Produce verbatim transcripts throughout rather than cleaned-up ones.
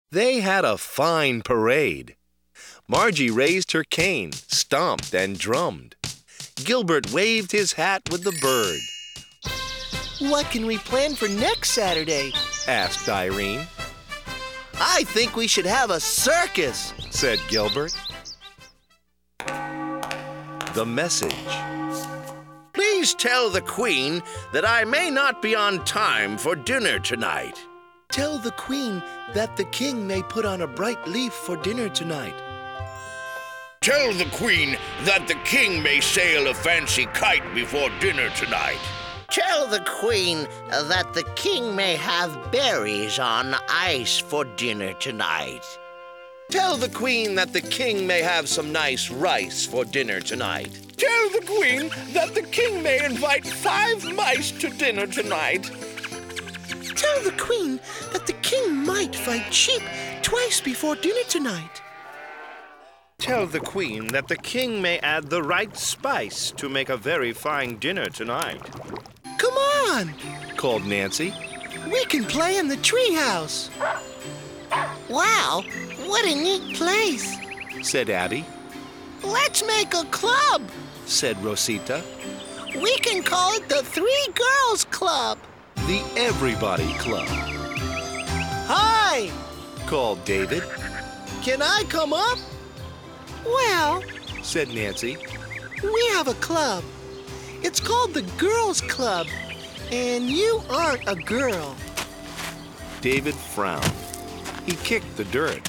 They had a fine parade. Margie raised her cane, stomped, and drummed. Gilbert waved his hat with the bird. What can we plan for next Saturday? Asked Irene. I think we should have a circus, said Gilbert. The message. Please tell the Queen that I may not be on time for dinner tonight. Tell the Queen that the King may put on a bright leaf for dinner tonight. Tell the Queen that the King may sail a fancy kite before dinner tonight. Tell the Queen that the King may have berries on ice for dinner tonight. Tell the Queen that the King may have some nice rice for dinner tonight. Tell the Queen that the King may invite five mice to dinner tonight. Tell the Queen that the King might fight sheep twice before dinner tonight. Tell the Queen that the King may add the right spice to make a very fine dinner tonight. Come on, called Nancy. We can play in the treehouse. Wow, what a neat place, said Abby. Let's make a club, said Rosita. We can call it the Three Girls Club. The Everybody Club. Hi, called David. Can I come up? Well, said Nancy, we have a club. It's called the Girls Club, and you aren't a girl. David frowned. He kicked the dirt.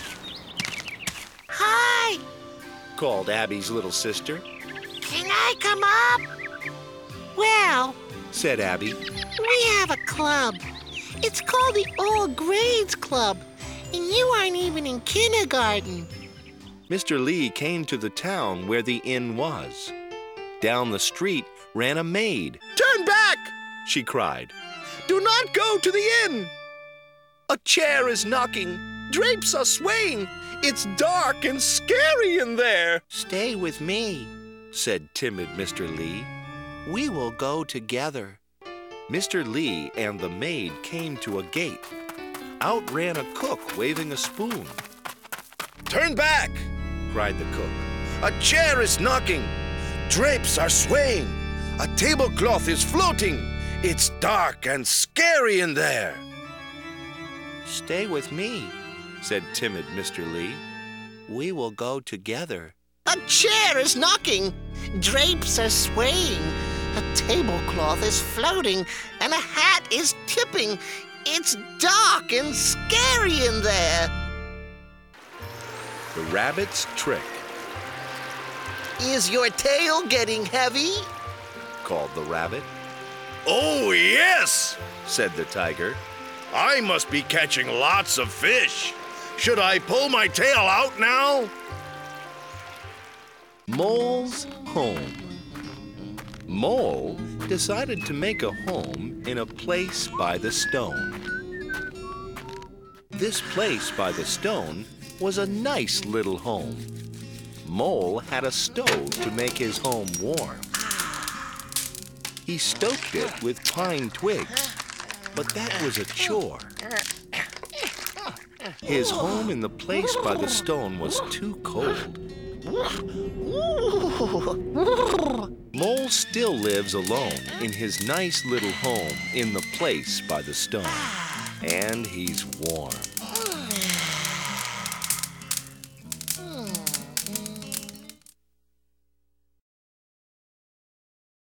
Hi, called Abby's little sister. Can I come up? Well, said Abby, we have a club. It's called the All Grades Club, and you aren't even in kindergarten. Mister Lee came to the town where the inn was. Down the street ran a maid. Turn back, she cried. Do not go to the inn. A chair is knocking. Drapes are swaying. It's dark and scary in there. Stay with me, said timid Mister Lee. We will go together. Mister Lee and the maid came to a gate. Out ran a cook waving a spoon. Turn back, cried the cook. A chair is knocking. Drapes are swaying. A tablecloth is floating. It's dark and scary in there. Stay with me, said timid Mister Lee. We will go together. A chair is knocking. Drapes are swaying. A tablecloth is floating. And a hat is tipping. It's dark and scary in there. The Rabbit's Trick. Is your tail getting heavy? Called the rabbit. Oh, yes, said the tiger. I must be catching lots of fish. Should I pull my tail out now? Mole's home. Mole decided to make a home in a place by the stone. This place by the stone was a nice little home. Mole had a stove to make his home warm. He stoked it with pine twigs, but that was a chore. His home in the place by the stone was too cold. Mole still lives alone in his nice little home in the place by the stone, and he's warm.